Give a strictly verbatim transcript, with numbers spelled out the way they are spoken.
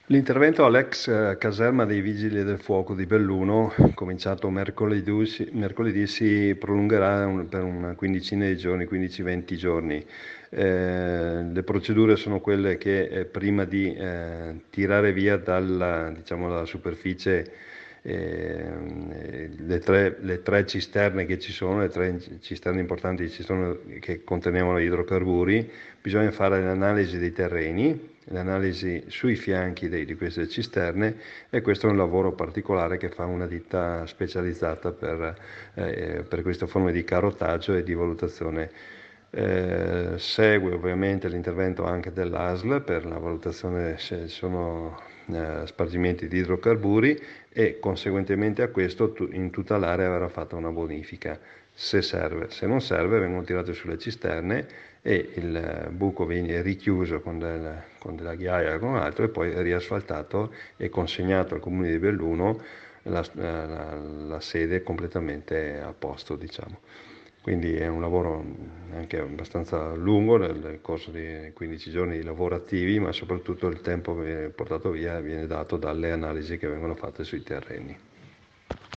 L'intervento all'ex eh, caserma dei Vigili del Fuoco di Belluno, cominciato mercoledì, si, mercoledì, si prolungherà un- per una quindicina di giorni, quindici venti giorni. Eh, le procedure sono quelle che eh, prima di eh, tirare via dalla, diciamo, dalla superficie eh, le tre, le tre cisterne che ci sono, le tre cisterne importanti che ci sono, che contenevano idrocarburi, bisogna fare l'analisi dei terreni, l'analisi sui fianchi dei- di queste cisterne, e questo è un lavoro particolare che fa una ditta specializzata per, eh, per queste forme di carotaggio e di valutazione. Eh, segue ovviamente l'intervento anche dell'A S L per la valutazione se sono eh, spargimenti di idrocarburi, e conseguentemente a questo tu- in tutta l'area verrà fatta una bonifica se serve. Se non serve vengono tirate sulle cisterne e il eh, buco viene richiuso con, del- con della ghiaia o con altro, e poi riasfaltato e consegnato al comune di Belluno, la, la- la sede completamente a posto, diciamo. Quindi è un lavoro anche abbastanza lungo, nel corso di quindici giorni di lavoro attivi, ma soprattutto il tempo che viene portato via viene dato dalle analisi che vengono fatte sui terreni.